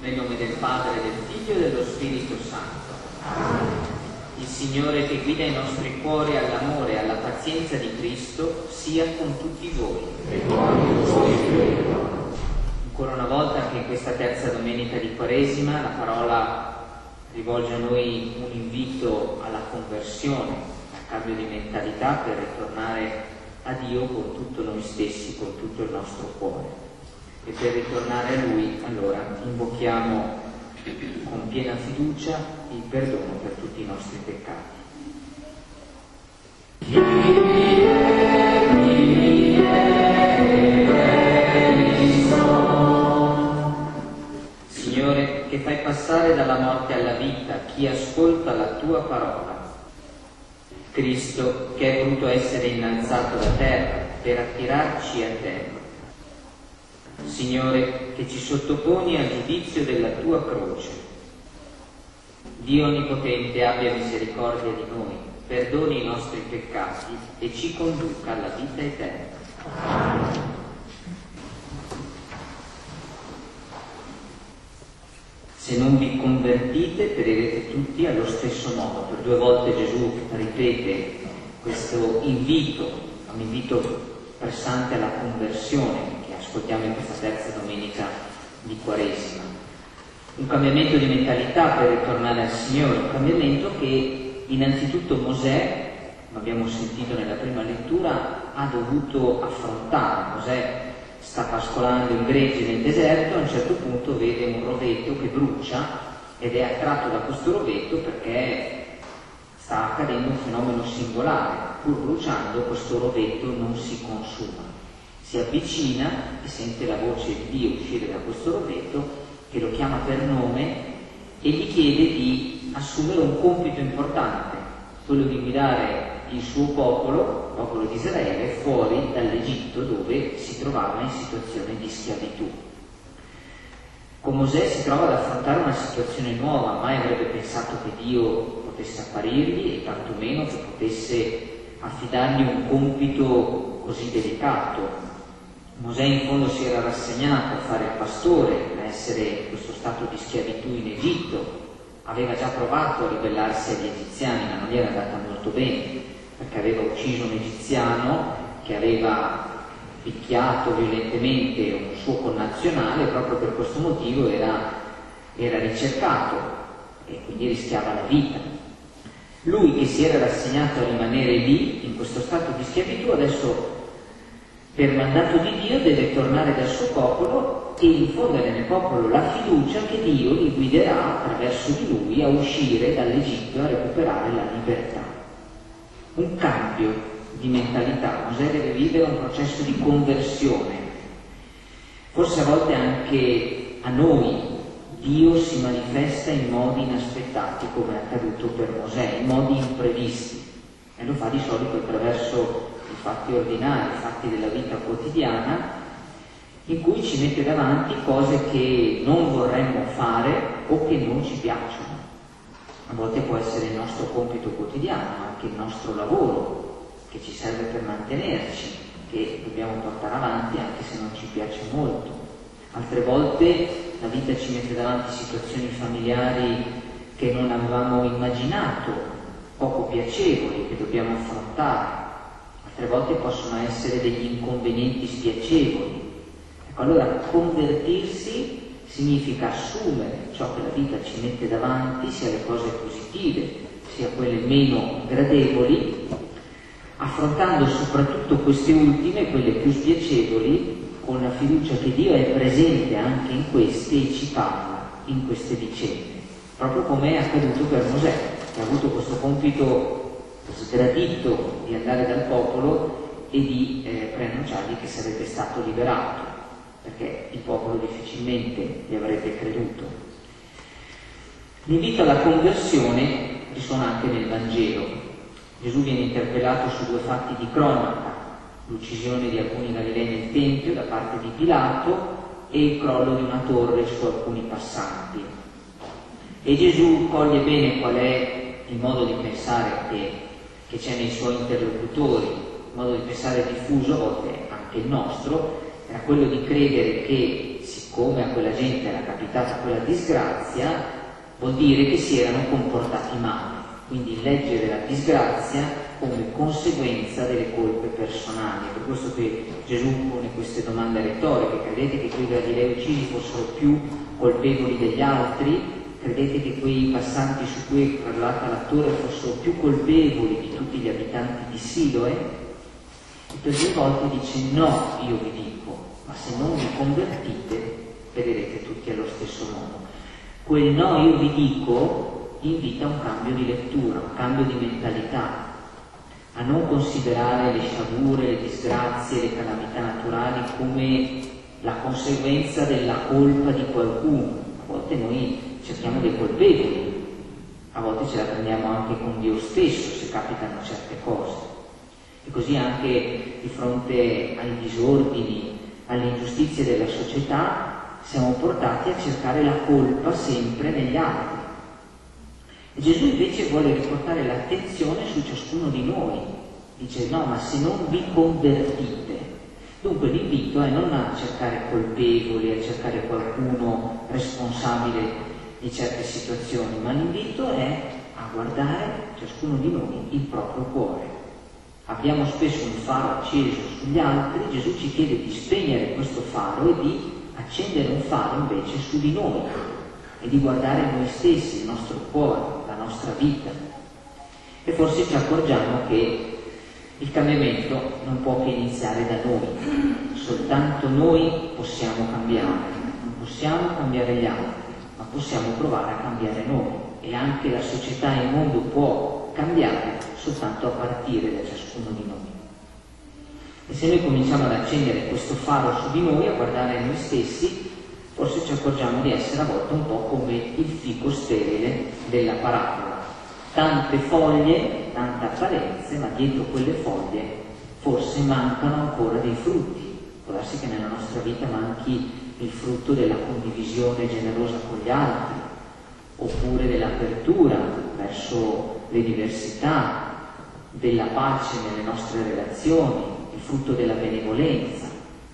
Nel nome del Padre, del Figlio e dello Spirito Santo. Il Signore che guida i nostri cuori all'amore e alla pazienza di Cristo sia con tutti voi. Ancora una volta, anche in questa terza domenica di Quaresima, la parola rivolge a noi un invito alla conversione, al cambio di mentalità per ritornare a Dio con tutto noi stessi, con tutto il nostro cuore. E per ritornare a Lui, allora, invochiamo con piena fiducia il perdono per tutti i nostri peccati. Signore, che fai passare dalla morte alla vita chi ascolta la Tua parola. Cristo, che è voluto essere innalzato da terra per attirarci a Te. Signore, che ci sottoponi al giudizio della Tua croce. Dio Onnipotente abbia misericordia di noi, perdoni i nostri peccati e ci conduca alla vita eterna. Se non vi convertite, perirete tutti allo stesso modo. Per 2 volte Gesù ripete questo invito, un invito pressante alla conversione, ascoltiamo in questa terza domenica di Quaresima. Un cambiamento di mentalità per ritornare al Signore, un cambiamento che innanzitutto Mosè, come abbiamo sentito nella prima lettura, ha dovuto affrontare. Mosè sta pascolando il gregge nel deserto, a un certo punto vede un rovetto che brucia ed è attratto da questo rovetto perché sta accadendo un fenomeno singolare. Pur bruciando, questo rovetto non si consuma. Si avvicina e sente la voce di Dio uscire da questo rovetto che lo chiama per nome e gli chiede di assumere un compito importante, quello di guidare il suo popolo, il popolo di Israele, fuori dall'Egitto dove si trovava in situazione di schiavitù. Con Mosè si trova ad affrontare una situazione nuova, mai avrebbe pensato che Dio potesse apparirgli e tantomeno che potesse affidargli un compito così delicato. Mosè in fondo si era rassegnato a fare il pastore, a essere in questo stato di schiavitù in Egitto, aveva già provato a ribellarsi agli egiziani, ma non gli era andata molto bene, perché aveva ucciso un egiziano che aveva picchiato violentemente un suo connazionale e proprio per questo motivo era ricercato e quindi rischiava la vita. Lui che si era rassegnato a rimanere lì, in questo stato di schiavitù, adesso per mandato di Dio deve tornare dal suo popolo e infondere nel popolo la fiducia che Dio li guiderà attraverso di lui a uscire dall'Egitto e a recuperare la libertà. Un cambio di mentalità. Mosè deve vivere un processo di conversione. Forse a volte anche a noi Dio si manifesta in modi inaspettati, come è accaduto per Mosè, in modi imprevisti, e lo fa di solito attraverso i fatti ordinari, i fatti della vita quotidiana, in cui ci mette davanti cose che non vorremmo fare o che non ci piacciono. A volte può essere il nostro compito quotidiano, anche il nostro lavoro, che ci serve per mantenerci, che dobbiamo portare avanti anche se non ci piace molto. Altre volte la vita ci mette davanti situazioni familiari che non avevamo immaginato, poco piacevoli, che dobbiamo affrontare. Altre volte possono essere degli inconvenienti spiacevoli. Ecco, allora convertirsi significa assumere ciò che la vita ci mette davanti, sia le cose positive, sia quelle meno gradevoli, affrontando soprattutto queste ultime, quelle più spiacevoli, con la fiducia che Dio è presente anche in queste e ci parla in queste vicende, proprio come è accaduto per Mosè, che ha avuto questo compito sgradito di andare dal popolo e di preannunciargli che sarebbe stato liberato, perché il popolo difficilmente gli avrebbe creduto. L'invito alla conversione risuona anche nel Vangelo. Gesù viene interpellato su 2 fatti di cronaca: l'uccisione di alcuni Galilei nel Tempio da parte di Pilato e il crollo di una torre su alcuni passanti. E Gesù coglie bene qual è il modo di pensare che c'è nei suoi interlocutori, il modo di pensare diffuso, a volte anche il nostro, era quello di credere che siccome a quella gente era capitata quella disgrazia, vuol dire che si erano comportati male. Quindi leggere la disgrazia come conseguenza delle colpe personali. È per questo che Gesù pone queste domande retoriche. Credete che quei Galilei uccisi fossero più colpevoli degli altri? Credete che quei passanti su cui è crollata la torre fossero più colpevoli di tutti gli abitanti di Siloe? E per 2 volte dice: no, io vi dico, ma se non vi convertite perderete tutti allo stesso modo. Quel no, io vi dico, invita a un cambio di lettura, un cambio di mentalità, a non considerare le sciagure, le disgrazie, le calamità naturali come la conseguenza della colpa di qualcuno. A volte noi cerchiamo dei colpevoli, a volte ce la prendiamo anche con Dio stesso se capitano certe cose. E così anche di fronte ai disordini, alle ingiustizie della società, siamo portati a cercare la colpa sempre negli altri. E Gesù invece vuole riportare l'attenzione su ciascuno di noi. Dice: no, ma se non vi convertite. Dunque l'invito è non a cercare colpevoli, a cercare qualcuno responsabile di certe situazioni, ma l'invito è a guardare ciascuno di noi il proprio cuore. Abbiamo spesso un faro acceso sugli altri, Gesù ci chiede di spegnere questo faro e di accendere un faro invece su di noi e di guardare noi stessi, il nostro cuore, la nostra vita. E forse ci accorgiamo che il cambiamento non può che iniziare da noi, soltanto noi possiamo cambiare, non possiamo cambiare gli altri, ma possiamo provare a cambiare noi, e anche la società e il mondo può cambiare soltanto a partire da ciascuno di noi. E se noi cominciamo ad accendere questo faro su di noi, a guardare noi stessi, forse ci accorgiamo di essere a volte un po' come il fico sterile della parabola. Tante foglie, tante apparenze, ma dietro quelle foglie forse mancano ancora dei frutti. Può darsi che nella nostra vita manchi il frutto della condivisione generosa con gli altri, oppure dell'apertura verso le diversità, della pace nelle nostre relazioni, il frutto della benevolenza.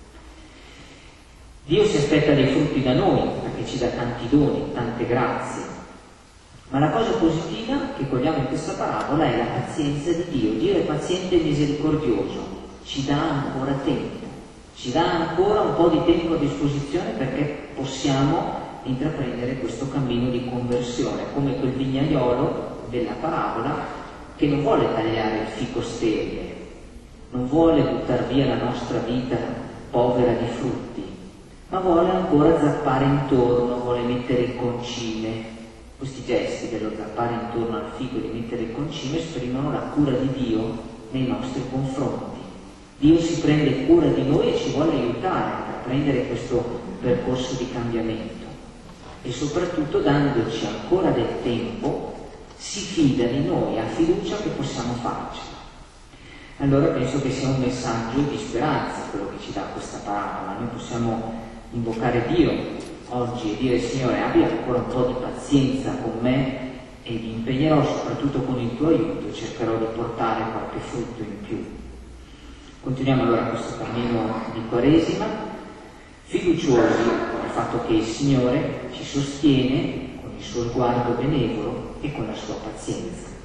Dio si aspetta dei frutti da noi, perché ci dà tanti doni, tante grazie. Ma la cosa positiva che cogliamo in questa parabola è la pazienza di Dio. Dio è paziente e misericordioso, ci dà ancora tempo, ci dà ancora un po' di tempo a disposizione perché possiamo intraprendere questo cammino di conversione, come quel vignaiolo della parabola che non vuole tagliare il fico sterile, non vuole buttare via la nostra vita povera di frutti, ma vuole ancora zappare intorno, vuole mettere il concime. Questi gesti dello zappare intorno al fico e di mettere il concime esprimono la cura di Dio nei nostri confronti. Dio si prende cura di noi e ci vuole aiutare a intraprendere questo percorso di cambiamento. E soprattutto, dandoci ancora del tempo, si fida di noi, ha fiducia che possiamo farcela. Allora penso che sia un messaggio di speranza quello che ci dà questa parabola. Noi possiamo invocare Dio oggi e dire: Signore, abbi ancora un po' di pazienza con me e mi impegnerò soprattutto con il tuo aiuto e cercherò di portare qualche frutto in più. Continuiamo allora questo cammino di Quaresima, fiduciosi del fatto che il Signore ci sostiene con il suo sguardo benevolo e con la sua pazienza.